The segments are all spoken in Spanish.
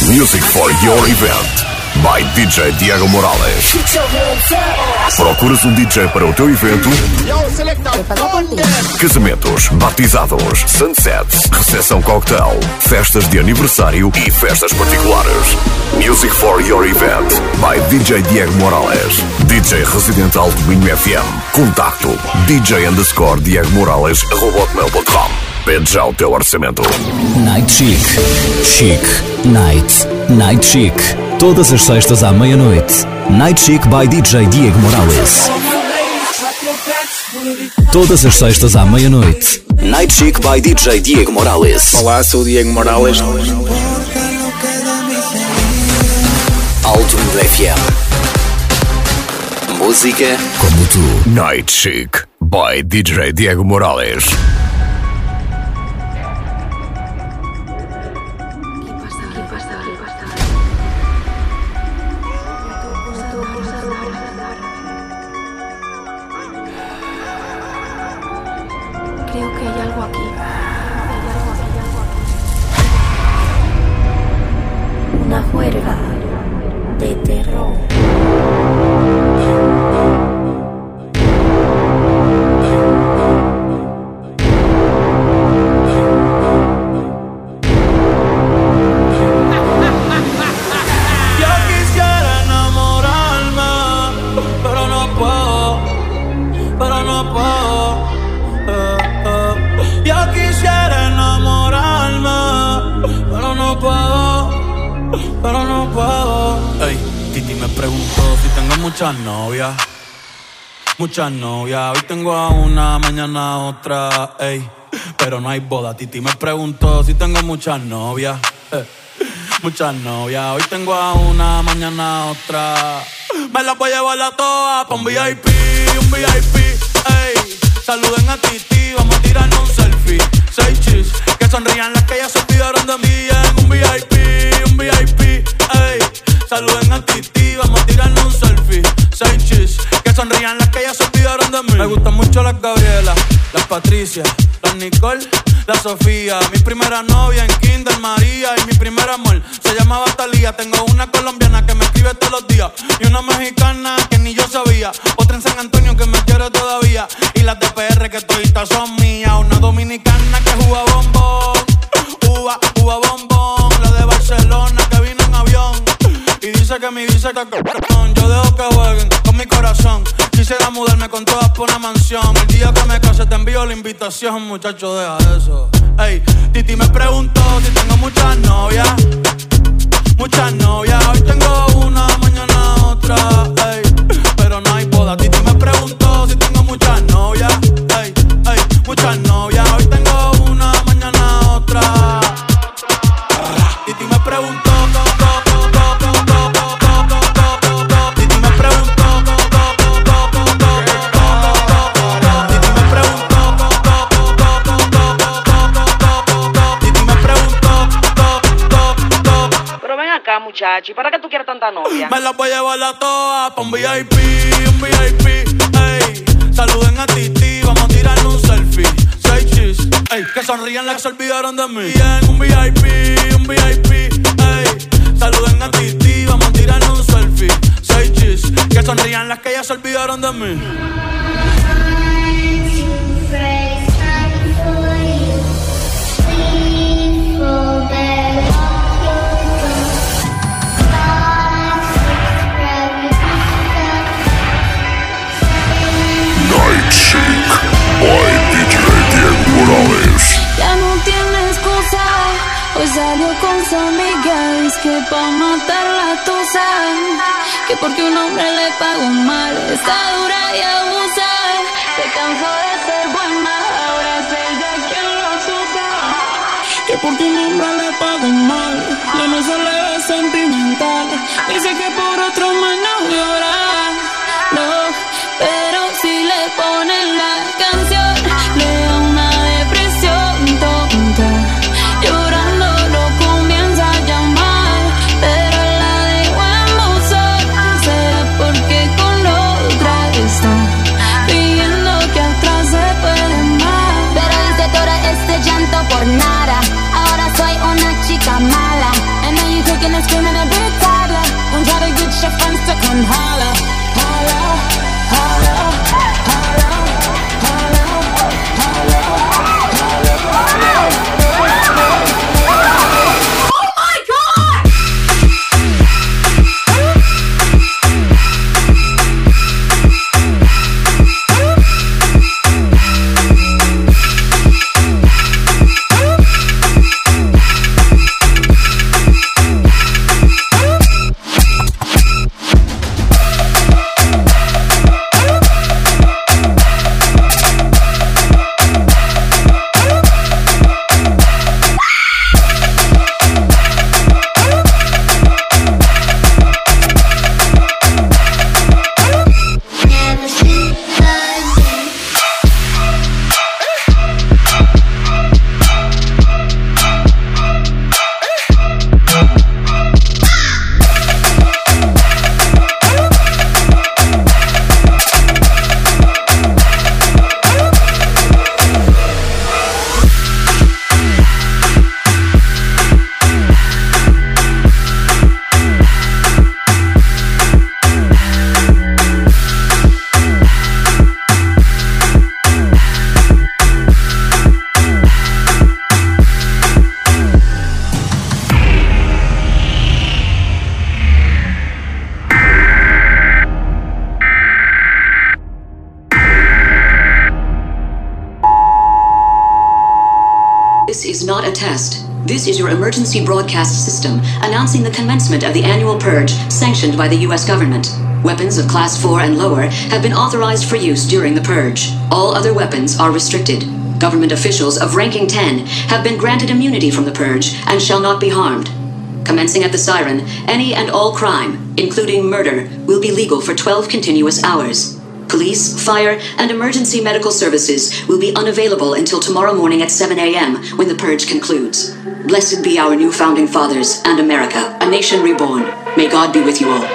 Music for your event by DJ Diego Morales. Procuras um DJ para o teu evento? Casamentos, batizados, sunsets, recepção cocktail, festas de aniversário e festas particulares. Music for your event by DJ Diego Morales. DJ residente Alto Minho FM. Contacto DJ_Diego Morales@hotmail.com. Pede já o teu orçamento. Night Chic. Chic. Night. Night Chic. Todas as sextas à meia-noite. Night Chic by DJ Diego Morales. Todas as sextas à meia-noite. Night Chic by DJ Diego Morales. Olá, sou o Diego Morales. Alto Minho FM. Música como tu. Night Chic by DJ Diego Morales. Creo que hay algo aquí. Una juerga de terror. Muchas novias, hoy tengo a una, mañana a otra, ey. Pero no hay boda, Titi me preguntó si tengo muchas novias, muchas novias, hoy tengo a una, mañana a otra. Me las voy a llevar a todas pa' un VIP, ey. Saluden a Titi, vamos a tirarnos un selfie. 6 chis, que sonrían las que ya se olvidaron de mí en un VIP, ey. Saluden a Titi, vamos a tirarnos un selfie. 6 chis, que sonrían las que ya se olvidaron de mí. Me gustan mucho las Gabriela, las Patricia, las Nicole, la Sofía. Mi primera novia en Kinder María y mi primer amor se llamaba Talía. Tengo una colombiana que me escribe todos los días y una mexicana que ni yo sabía. Otra en San Antonio que me quiere todavía y las de PR que toditas son mías. Una dominicana que juega bombón, uva bombón. La de Barcelona que vino en avión y dice que mi dice que yo dejo que jueguen con mi corazón. Quisiera mudarme con todas por una mansión. El día que me case te envío la invitación, muchacho, deja eso. Ey, Titi me preguntó si tengo muchas novias. Muchas novias, hoy tengo una, mañana otra, ey. Pero no hay boda. Titi me preguntó si tengo muchas novias. Ey, muchas novias, hoy tengo una, mañana otra. Titi me preguntó. Muchacho, ¿y para qué tú quieres tanta novia? Me las voy a llevar a todas pa' un VIP, ey. Saluden a Titi, vamos a tirarnos un selfie. 6 chis, ey. Que sonrían las que se olvidaron de mí. En un VIP, ey. Saluden a Titi, vamos a tirarnos un selfie. 6 chis, que sonrían las que ya se olvidaron de mí. Ya no tiene excusa, hoy salió con su amiga. Es que pa' matar la tusa, que porque un hombre le pagó mal, está dura y abusa. Se cansó de ser buena, ahora es ella quien los usa. Que porque un hombre le pagó mal, ya no se le ve sentimental. Dice que por otro más no llora, no, pero si le ponen la canción, le da una depresión tonta. Llorando lo comienza a llamar, pero la dejó en buzón. Será porque con otra está pidiendo que atrás se puede más. Pero hice todo este llanto por nada. Ahora soy una chica mala. And now you cooking This is not a test. This is your emergency broadcast system announcing the commencement of the annual purge sanctioned by the U.S. government. Weapons of Class 4 and lower have been authorized for use during the purge. All other weapons are restricted. Government officials of ranking 10 have been granted immunity from the purge and shall not be harmed. Commencing at the siren, any and all crime, including murder, will be legal for 12 continuous hours. Police, fire, and emergency medical services will be unavailable until tomorrow morning at 7 a.m. when the purge concludes. Blessed be our new founding fathers and America, a nation reborn. May God be with you all.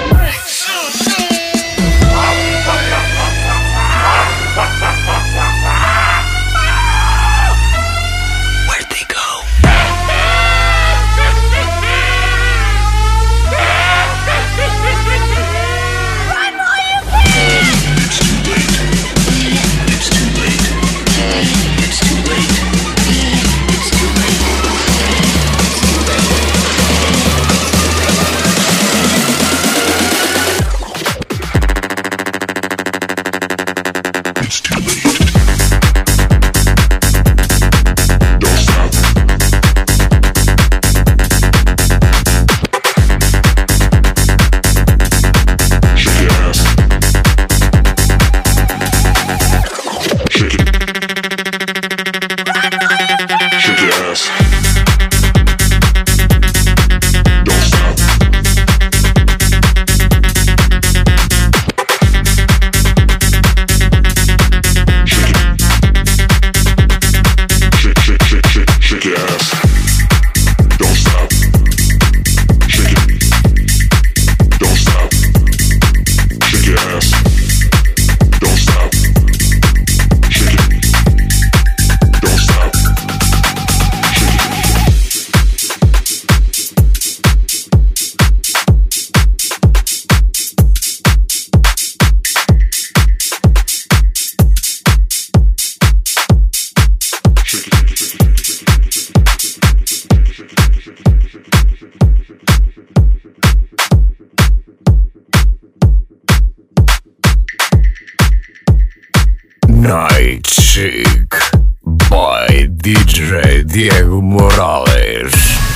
Night Chick by DJ Diego Morales.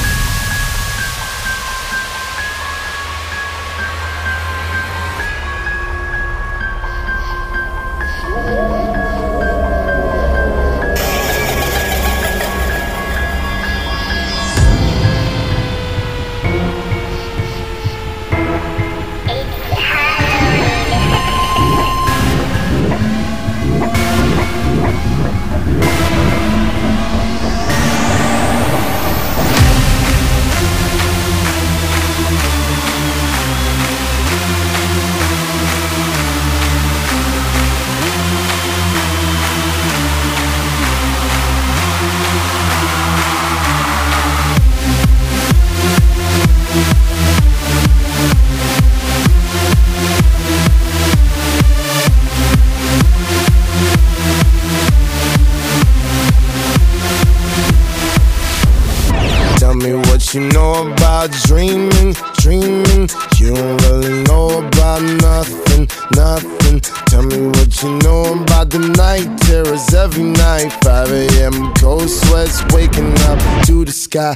You know about dreaming, dreaming. You don't really know about nothing, nothing. Tell me what you know about the night terrors every night. 5 a.m. cold sweats waking up to the sky.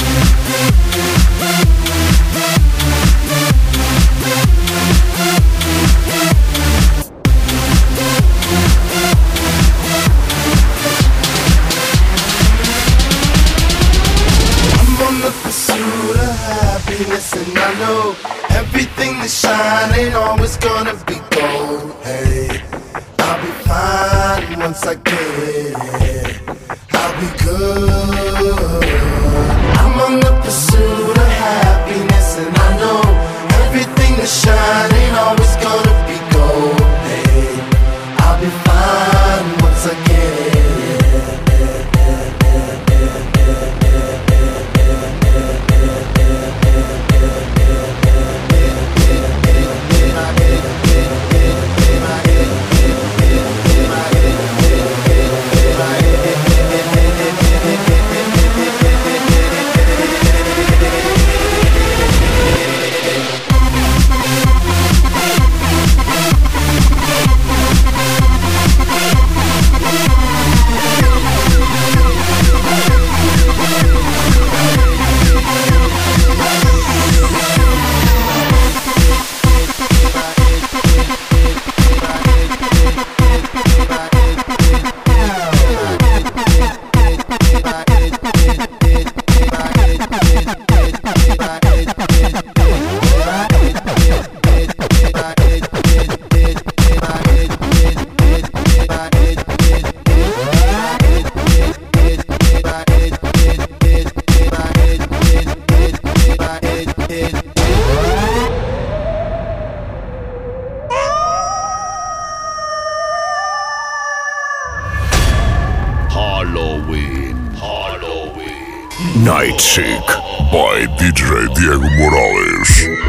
And I know everything that shine ain't always gonna be gold. Hey, I'll be fine once I get it. I'll be good. I'm on the pursuit of happiness, and I know everything that shine ain't always gonna be gold. Hey, I'll be fine once I get it. Night Chic by DJ Diego Morales.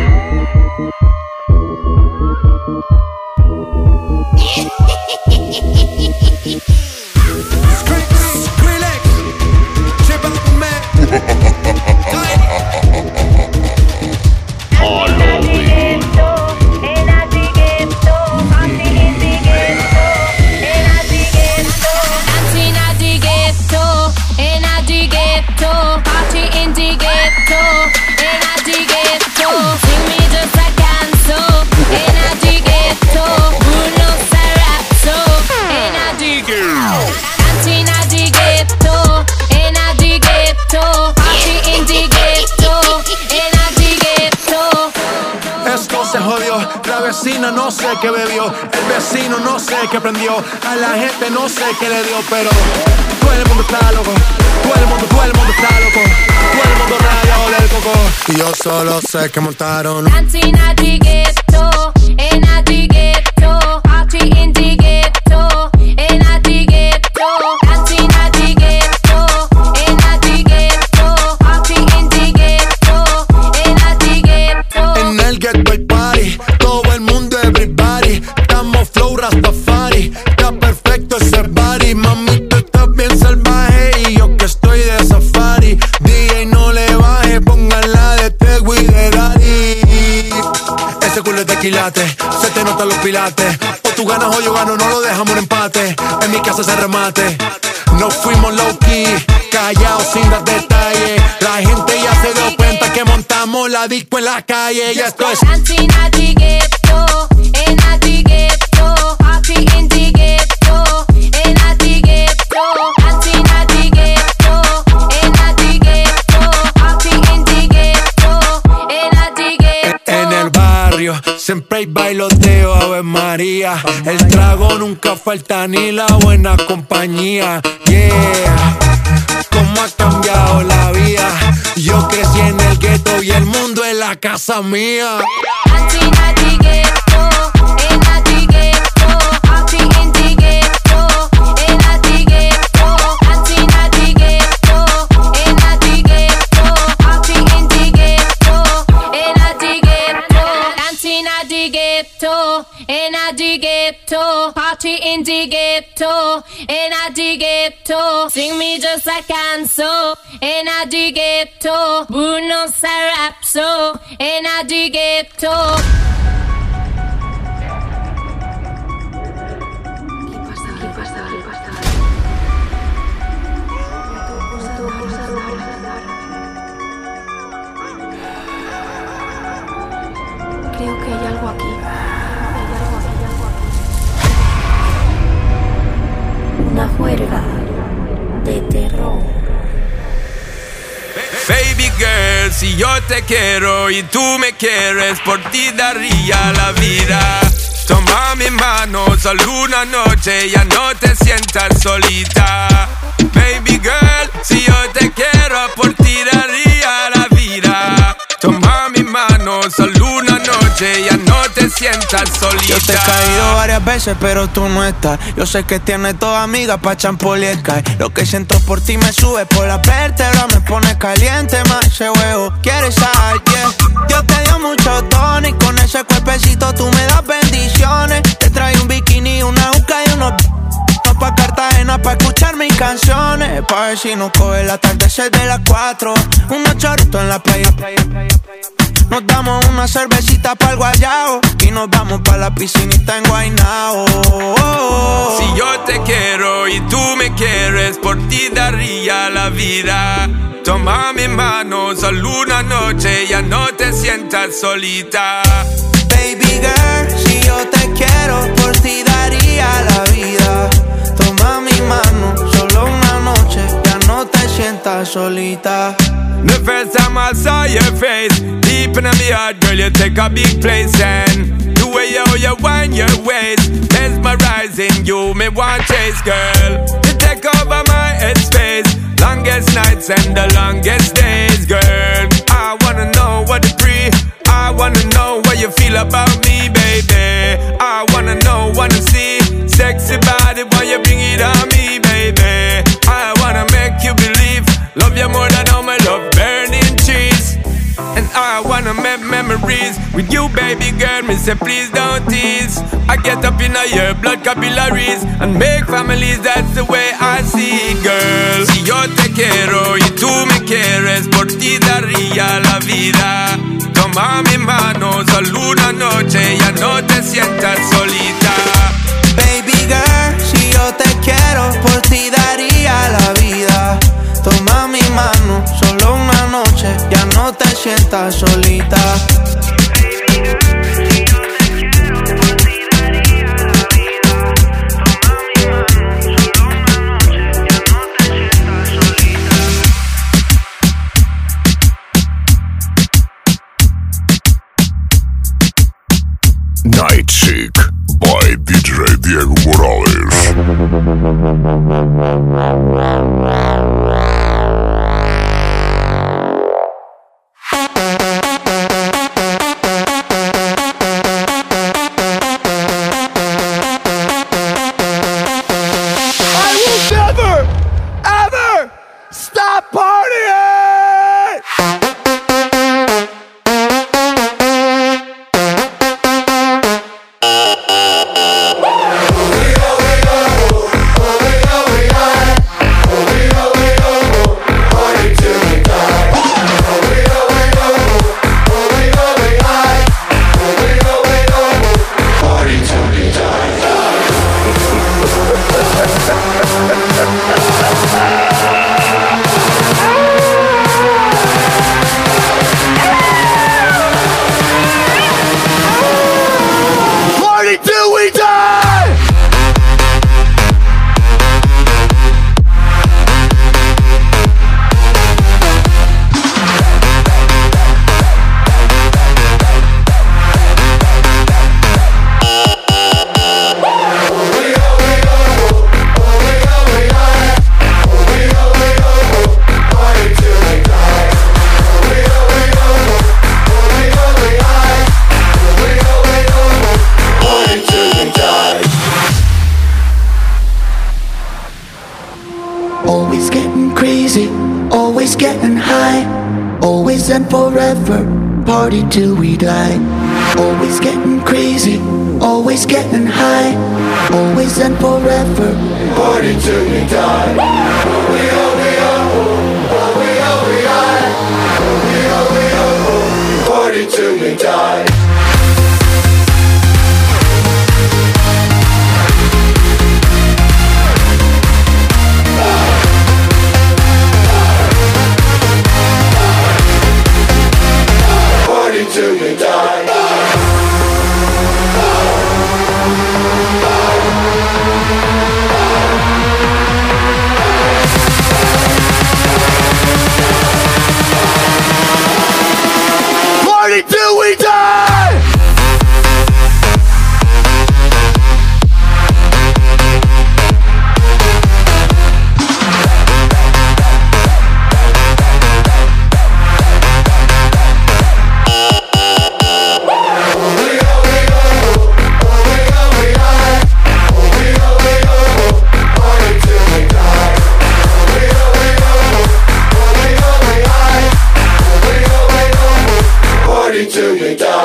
No sé qué bebió, el vecino no sé qué prendió, a la gente no sé qué le dio, pero todo el mundo está loco, todo el mundo está loco, todo el mundo rayado del coco. Y yo solo sé que montaron Dancing at the ghetto, in at the ghetto, party in the ghetto, in at the ghetto, dancing at the ghetto, in at the ghetto, party in the ghetto, in at the ghetto. En el ghetto hay party, todo el mundo everybody, estamos flow Rastafari, está perfecto ese body, mami tú estás bien salvaje y yo que estoy de safari, DJ no le baje, póngala de Tego y de Daddy. Ese culo es de quilate, se te notan los pilates, o tú ganas o yo gano, no lo dejamos en empate, en mi casa se remate. No fuimos low key, callados sin dar detalles, la gente ya se dio cuenta que montamos la disco en la calle, ya esto es Dancing at the ghetto, in at the ghetto, party in the ghetto, in at the ghetto, dancing at the ghetto, in at the ghetto, party in the ghetto, in at the ghetto. En el barrio siempre hay bailoteo, Ave María, el trago nunca falta ni la buena compañía, yeah. Cómo ha cambiado la vida, yo crecí en el gueto y el mundo es la casa mía. Dancing at the ghetto, in at the ghetto, party in the ghetto, in at the ghetto, dancing at the ghetto, in at the ghetto, party in the ghetto, in at the ghetto, dancing at the ghetto, in at the ghetto, party in the ghetto, in at the ghetto, sing me just a canso, in at the ghetto, Bruno Sarapso, in at the ghetto. Creo que hay algo aquí. Una juerga de terror. Baby girl, si yo te quiero y tú me quieres, por ti daría la vida. Toma mi mano, solo una noche, ya no te sientas solita. Baby girl, si yo te quiero, por ti daría la vida. Toma mi mano, solo una noche, ya no te sientas solita. Yo te he caído varias veces, pero tú no estás. Yo sé que tienes toda amiga pa' champoliescar. Lo que siento por ti me sube por la vértebra, me pone caliente más ese huevo. ¿Quieres sal? Yeah. Yo te dio mucho tono y con ese cuerpecito tú me das bendiciones. Te trae un bikini, una uca y unos pa' Cartagena pa' escuchar mis canciones. Pa' ver si nos coge el atardecer de las 4. Unos chorritos en la playa. Nos damos una cervecita pa'l guayao y nos vamos pa' la piscinita en Guaynao. Si yo te quiero y tú me quieres, por ti daría la vida. Toma mi mano, solo una noche, ya no te sientas solita. Baby girl, si yo te quiero, por ti daría la vida. Toma mi mano, solo una noche, ya no te sientas solita. The first time I saw your face, deep in my heart, girl, you take a big place. And the way you wind your waist, mesmerizing you, me want chase, girl. You take over my headspace, longest nights and the longest days, girl. I wanna know what to breathe, I wanna know what you feel about me, baby. I wanna know, wanna see, sexy body, why you bring it on me, baby. I wanna make you believe, love you more than all my love, baby. memories. With you, baby girl, me say please don't tease. I get up in your blood capillaries and make families, that's the way I see it, girl. Si yo te quiero y tú me quieres, por ti daría la vida. Toma mi mano, solo una noche, ya no te sientas solita. Baby girl, si yo te quiero, por ti daría la vida. Toma mi mano, solo una noche, ya no te sientas solita. Baby girl, si yo te quiero, por ti daría la vida. Toma mi mano, solo una noche, ya no te sientas solita. Night Chick by DJ Diego Morales. I will never, ever stop partying! Till we die! Always getting crazy, always getting high, always and forever, party till we die. Always getting crazy, always getting high, always and forever, party till we die. We are, party till we die. Till we die. Party till we die. Till we die.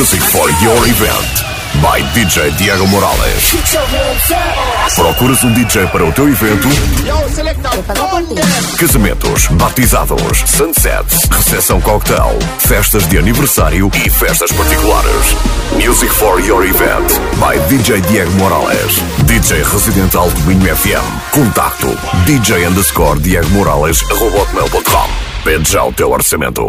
Music for your event by DJ Diego Morales. Procuras um DJ para o teu evento? Casamentos, batizados, sunsets, recepção cocktail, festas de aniversário e festas particulares. Music for your event by DJ Diego Morales. DJ residente Alto Minho FM. Contacto DJ_Diego_Morales@hotmail.com. Pede já o teu orçamento.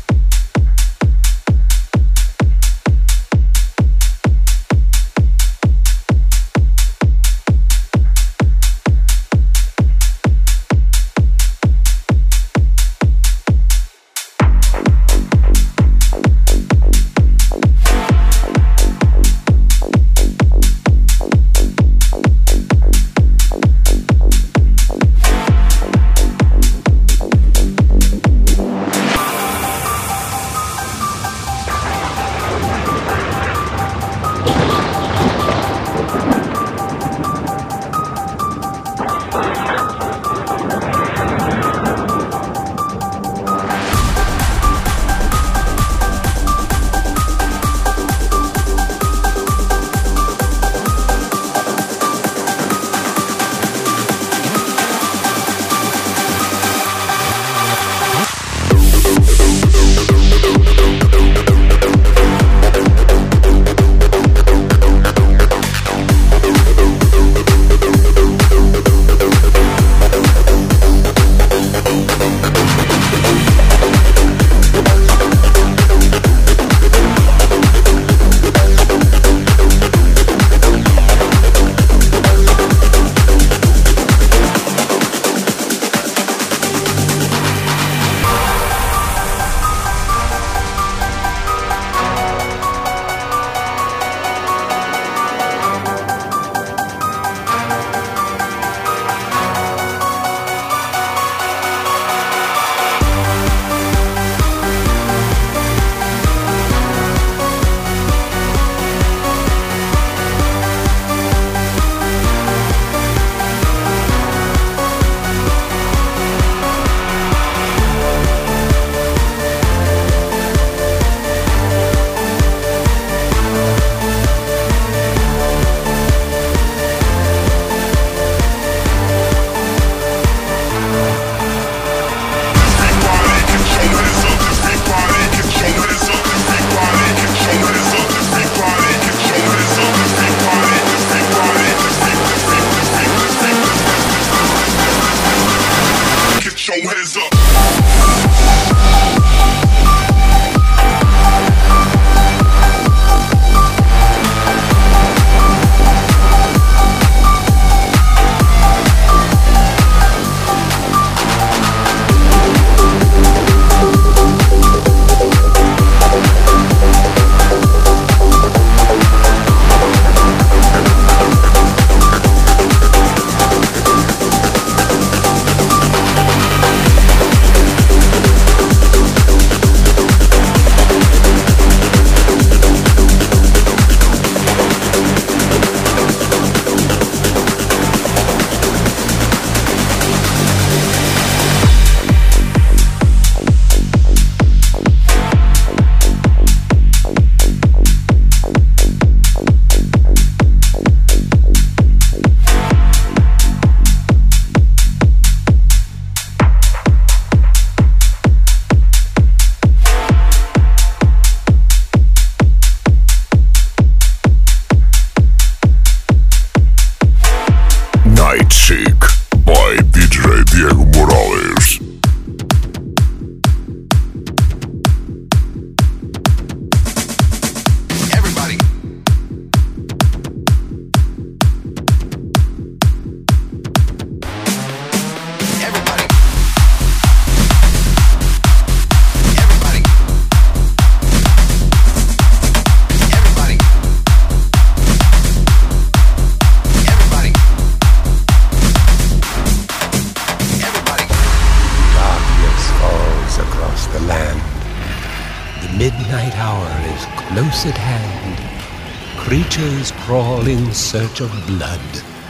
midnight hour is close at hand. Creatures crawl in search of blood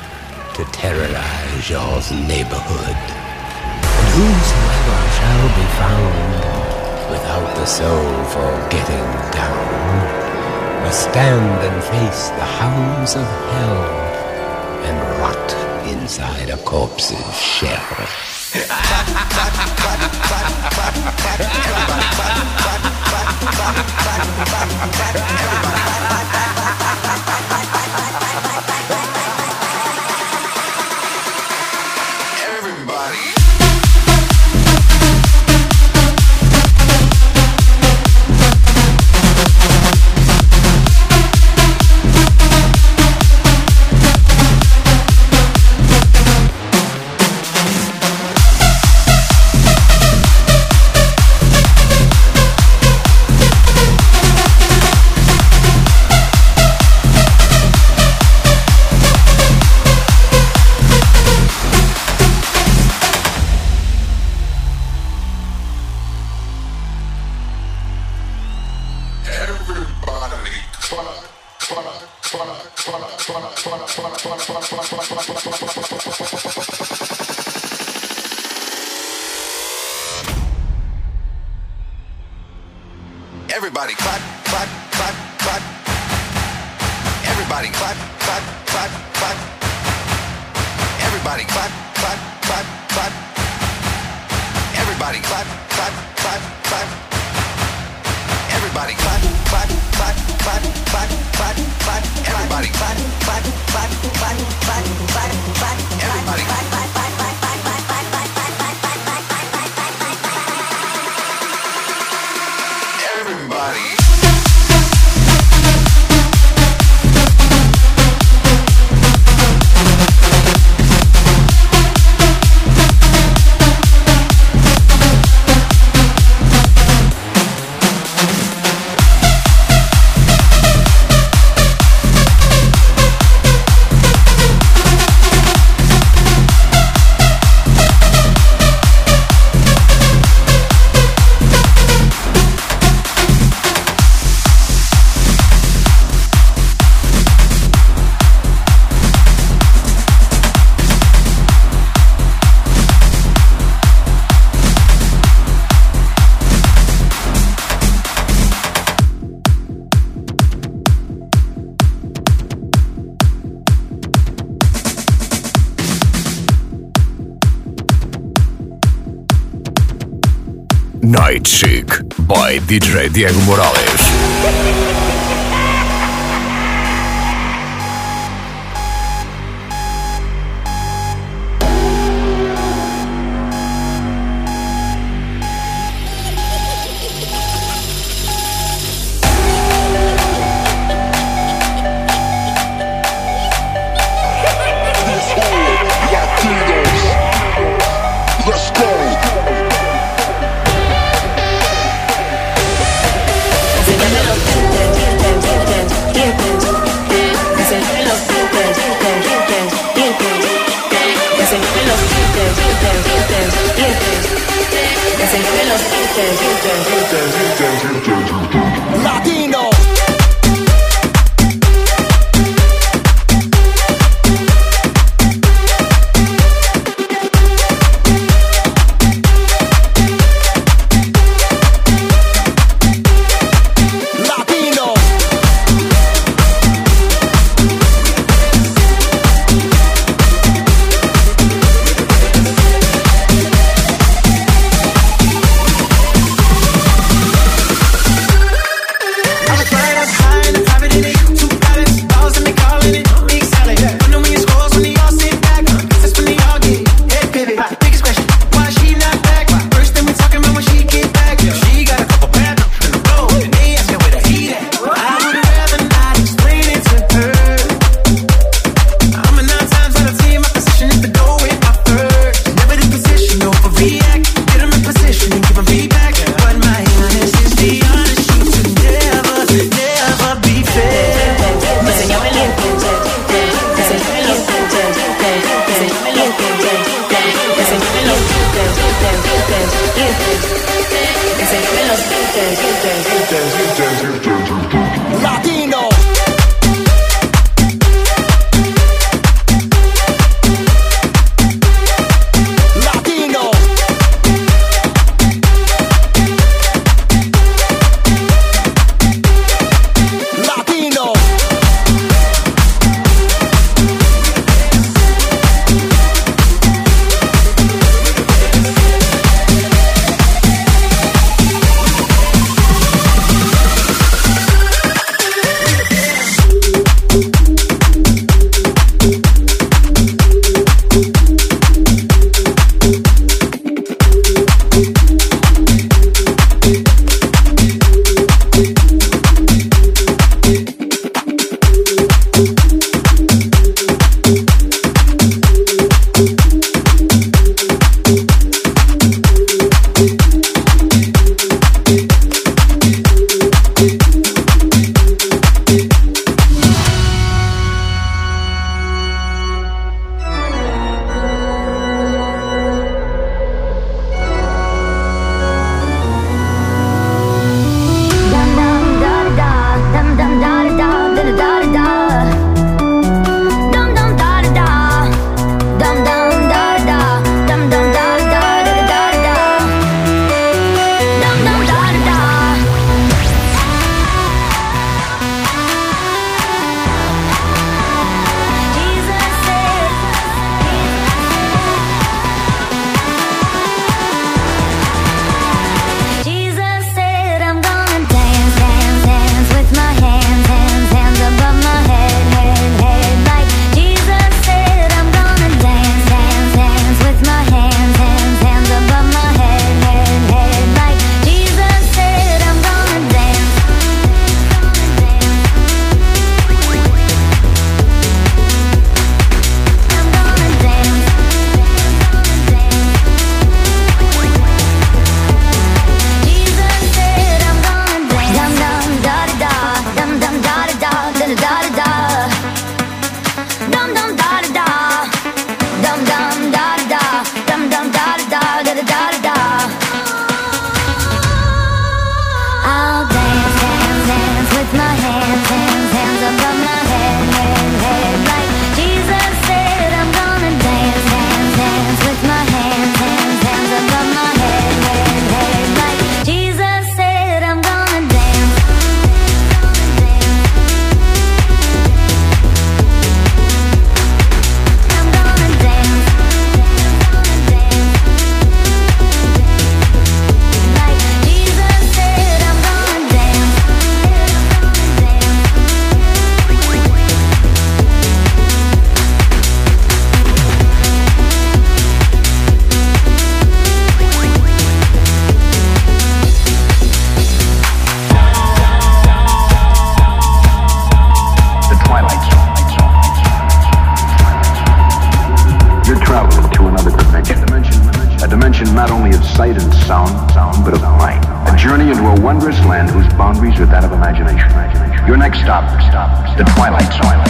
to terrorize y'all's neighborhood. And whosoever shall be found without the soul for getting down must stand and face the hounds of hell and rot inside a corpse's shell. Everybody clap, clap, clap, clap. Everybody clap, clap, clap, clap. Everybody clap, clap, clap, clap. Everybody clap, clap, clap, clap. Everybody clap, clap, clap, clap, clap, clap, clap. Everybody clap, clap, clap, clap, clap, clap, clap. Everybody clap, clap, clap, clap, clap, clap, clap, everybody. Night Chic by DJ Diego Morales. Latino. sight and sound, but of mind. A journey into a wondrous land whose boundaries are that of imagination. Your next stop, the Twilight Zone.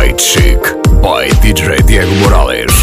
Night Chic by DJ Diego Morales.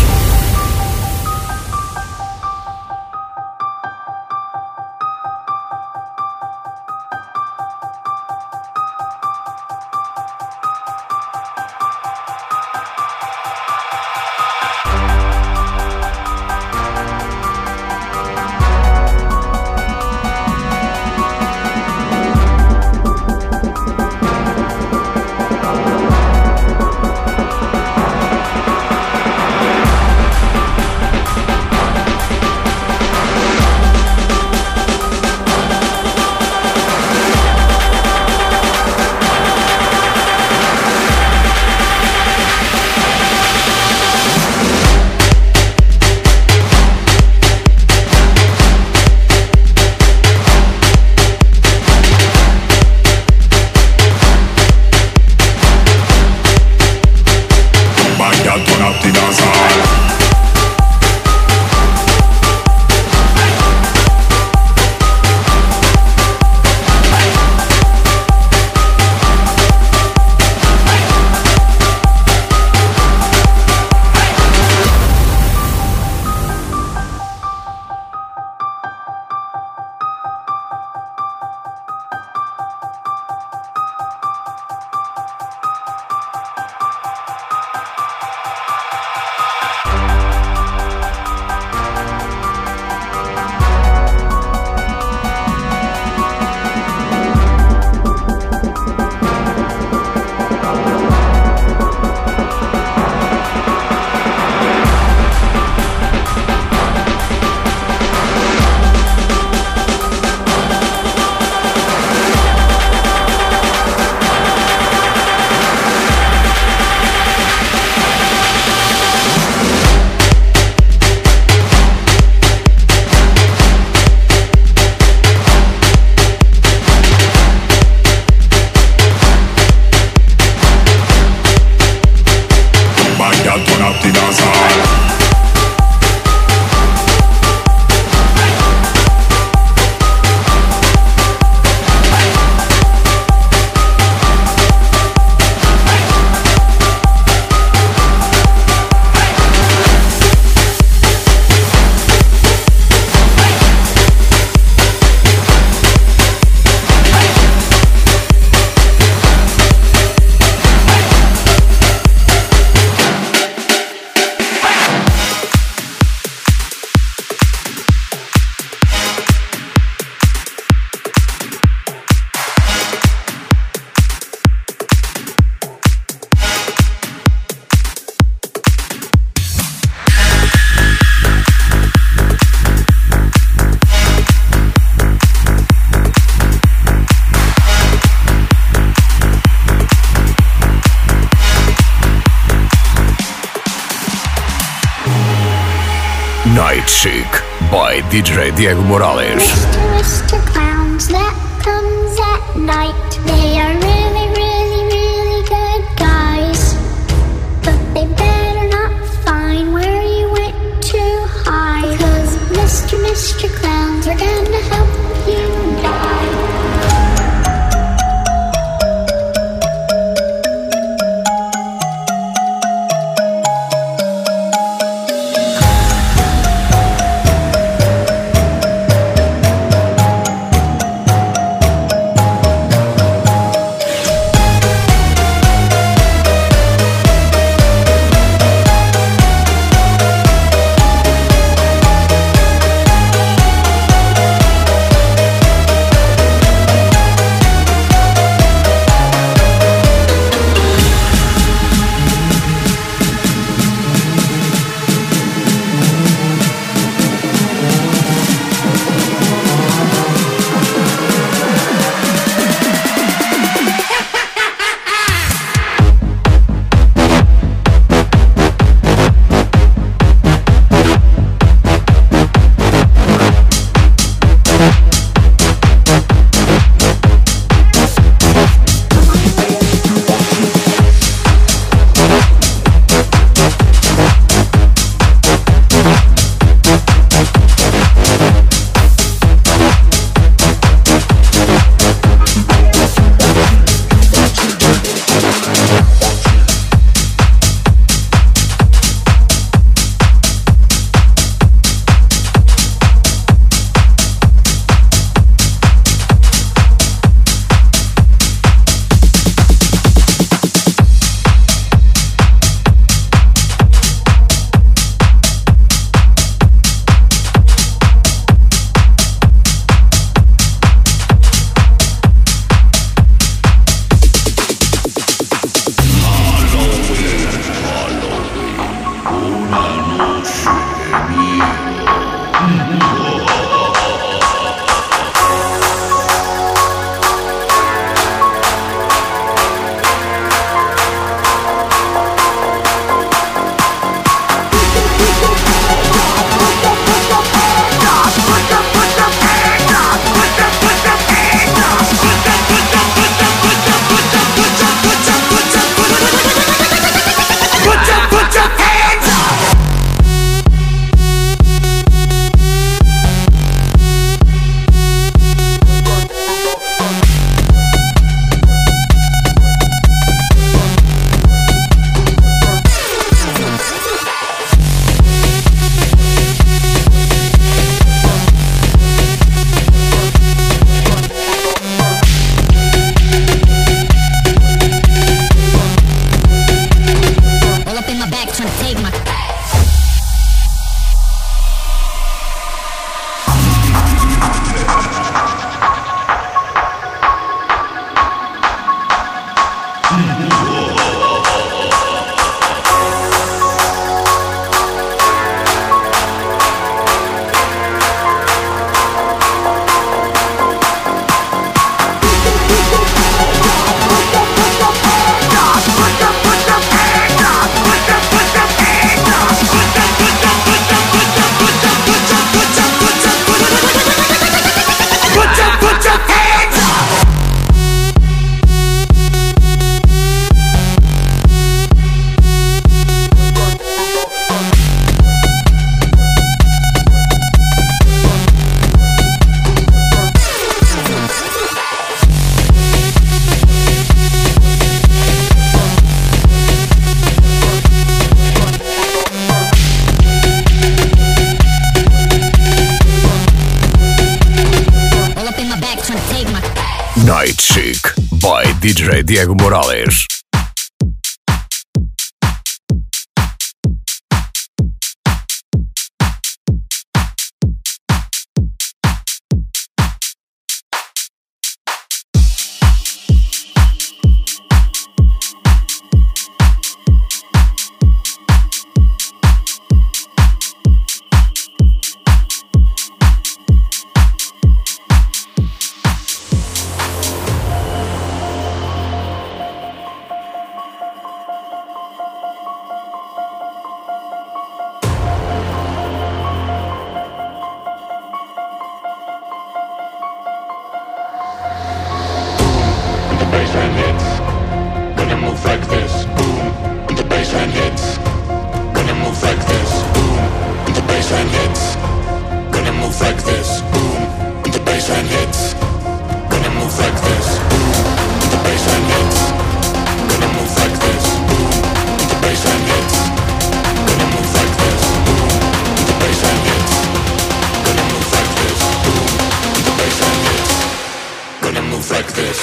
Night Chic by DJ Diego Morales. Mr. Clowns that comes at night. They are really, really, really good guys. But they better not find where you went to hide. 'Cause Mr. Clowns are gonna help you die. Chic by DJ Diego Morales. bassline hits, gonna move like this, boom. And the bassline hits, gonna move like this, boom. And the bassline hits, gonna move like this, boom. And the bassline hits, gonna move like this, boom. And the bassline hits, gonna move like this, boom. And the bassline hits, gonna move like this, boom. And the bassline hits, gonna move like this, boom. And the bassline hits, gonna move like this.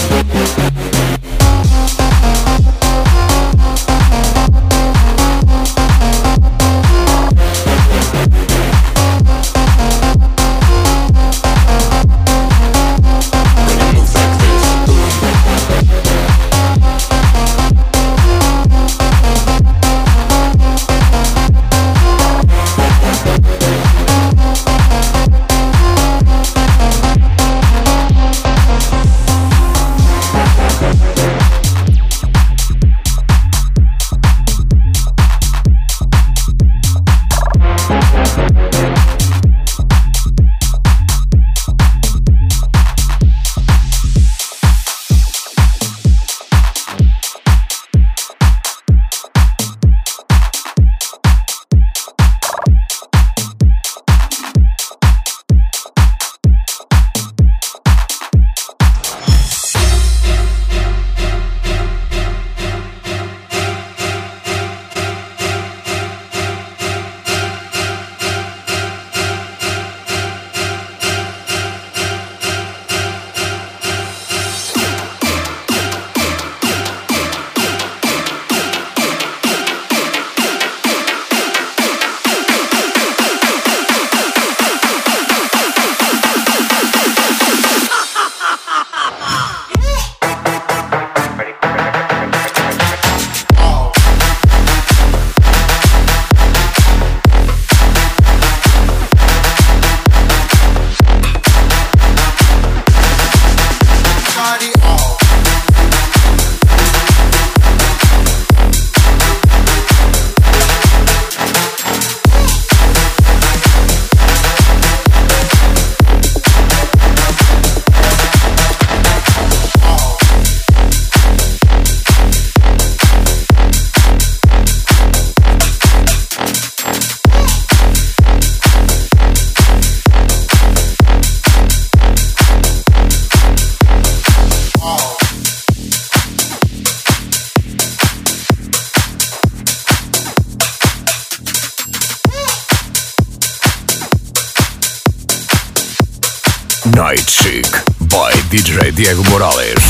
Night Chic by DJ Diego Morales.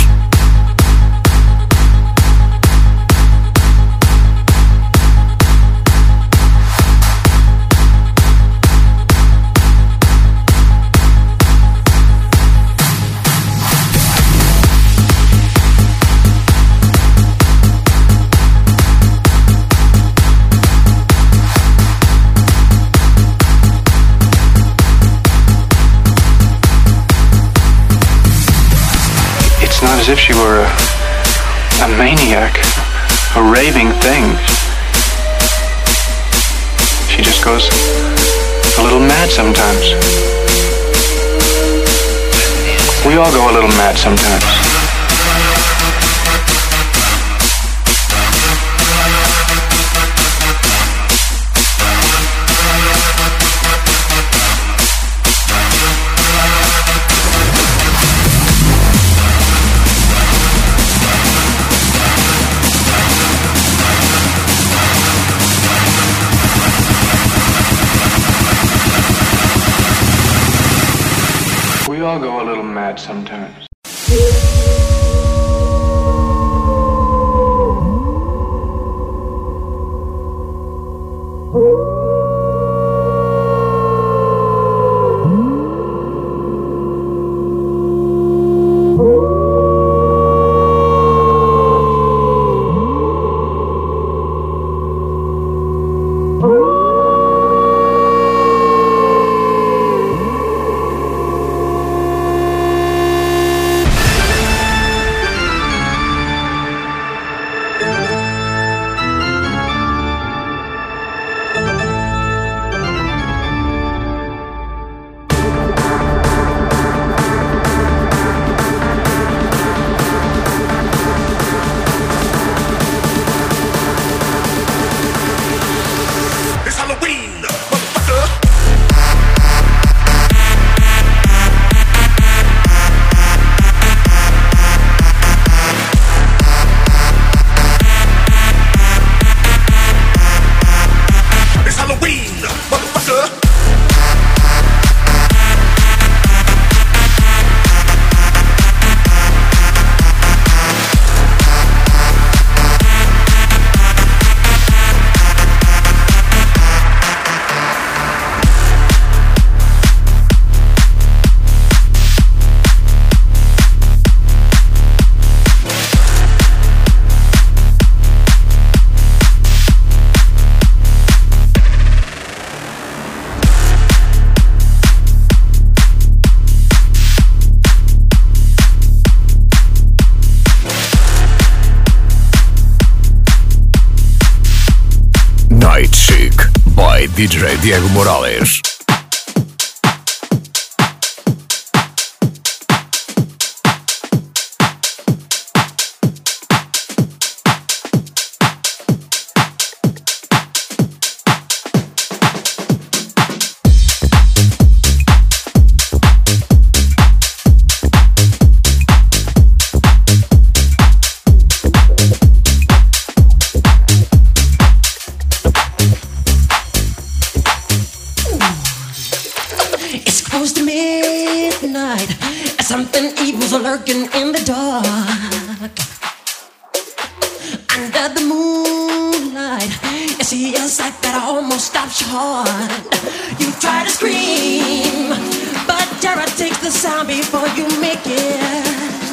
As if she were a maniac, a raving thing. She just goes a little mad sometimes. We all go a little mad sometimes. We all go a little mad sometimes. DJ Diego Morales. Something evil's lurking in the dark. Under the moonlight, you see a sight that almost stops your heart. You try to scream, but terror takes the sound before you make it.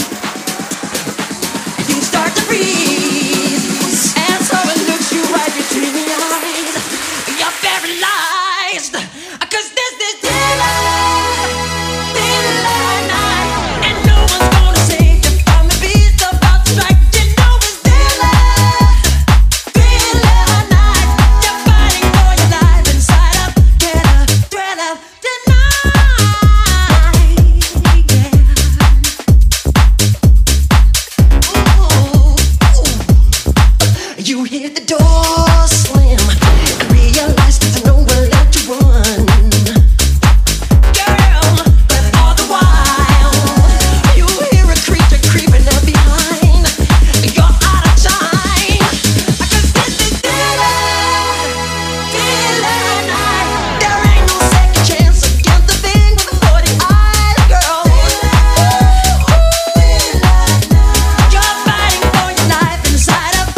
You start to breathe, and so it looks you right between the eyes. You're paralyzed, 'cause there's this daylight night. You hear the door slam, realize there's nowhere left to run. Girl, but all the while, you hear a creature creeping up behind. You're out of time, 'cause this is daylight night. There ain't no second chance against the thing with the 40 eyes, girl. You're fighting for your life inside of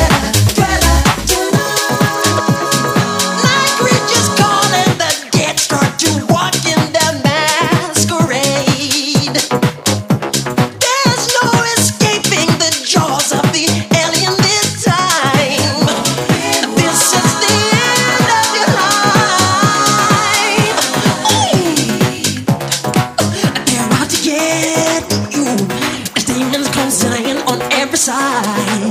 side.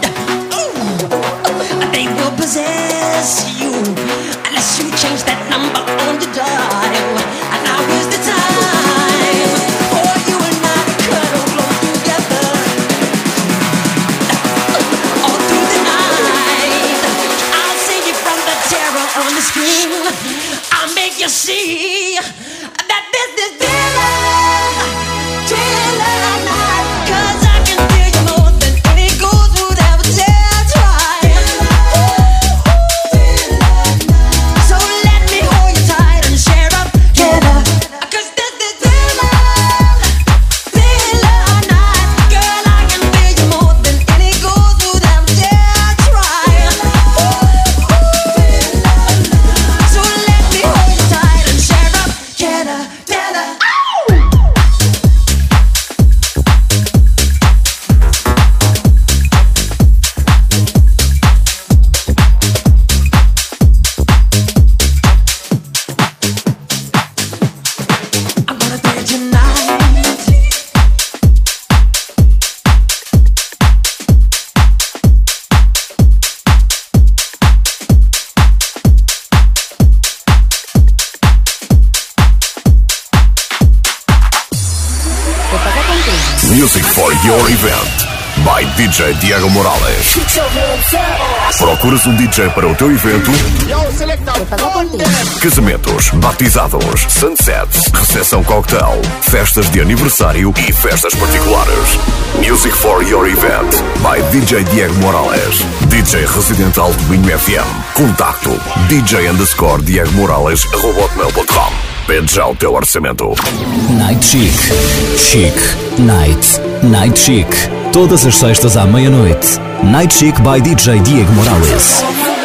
They will possess you unless you change that number on the dial. And now is the time for you and I to cuddle close together all through the night. I'll save you from the terror on the screen. I'll make you see that this is daylight night. 'Cause I can feel you more than any ghost would ever dare try. So let me hold you tight and share up together. 'Cause this is daylight night. Girl, I can feel you more than any ghost would ever dare try. Music for your event by DJ Diego Morales. Procuras um DJ para o teu evento? Casamentos, batizados, sunsets, recepção cocktail, festas de aniversário e festas particulares. Music for your event by DJ Diego Morales. DJ Residente Alto Minho FM. Contacto DJ_Diego_Morales@hotmail.com. Pede já o teu orçamento. Night Chic. Chic Night. Night Chic. Todas as sextas à meia-noite. Night Chic by DJ Diego Morales.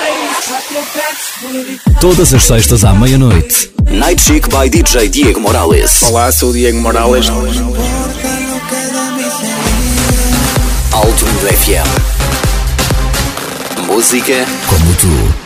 Todas as sextas à meia-noite. Night Chic by DJ Diego Morales. Olá, sou o Diego Morales. Alto Minho FM. Música como tu.